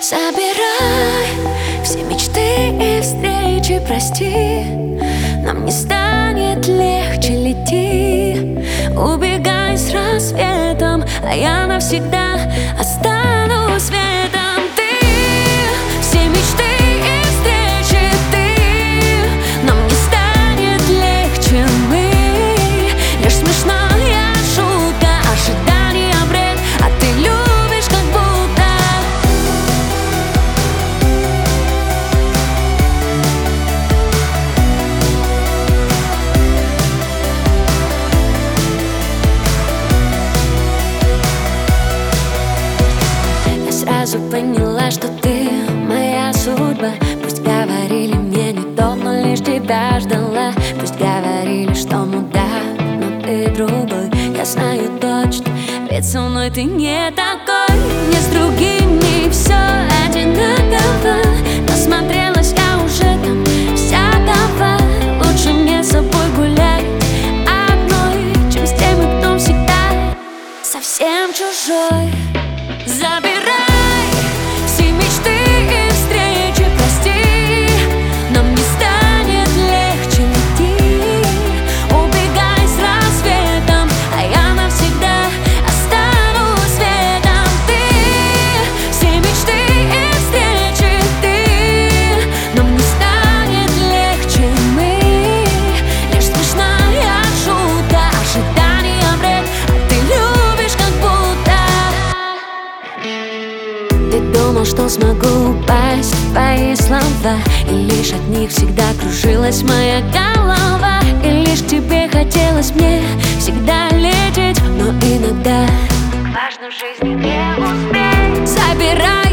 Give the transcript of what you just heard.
Забирай все мечты и встречи, прости. Нам не станет легче, лети. Убегай с рассветом, а я навсегда останусь светом. Ты, все мечты и встречи, ты. Нам не станет легче, мы. Лишь смешная шутка, ожидание бред, а ты любишь как будто. Я сразу поняла, что ты моя судьба. Пусть говорили мне не тот, но лишь тебя ждала. Пусть говорили, что мудак, но ты другой. Я знаю точно, ведь со мной ты не такой. Не с другими все одинаково. Насмотрелась я уже там всякого. Лучше мне с собой гулять одной, чем с теми, кто всегда совсем чужой. Забирай все мечты и встречи, прости. Нам не станет легче, лети. Убегай с рассветом, а я навсегда останусь светом. Ты, все мечты и встречи, ты. Нам не станет легче, мы. Лишь смешная шутка, ожидание бред, а ты любишь как будто. Ты думал, что смогу упасть в твои слова, и лишь от них всегда кружилась моя голова. И лишь тебе хотелось мне всегда лететь, но иногда важно в жизни не успеть. Забирай